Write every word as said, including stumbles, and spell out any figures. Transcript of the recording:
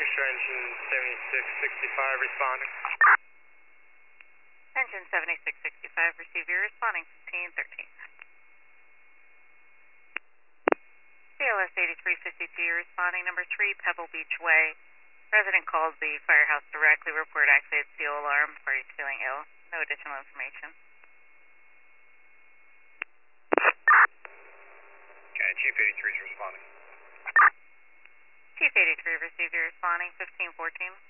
Sure, engine seventy-six sixty-five responding. Engine seventy-six sixty-five, receive your responding fifteen thirteen. C L S eighty-three fifty-two, responding number three, Pebble Beach Way. Resident calls the firehouse directly, report activated seal alarm, parties feeling ill. No additional information. Okay, Chief eighty-three is responding. Chief eighty-three, receive your responding fifteen fourteen.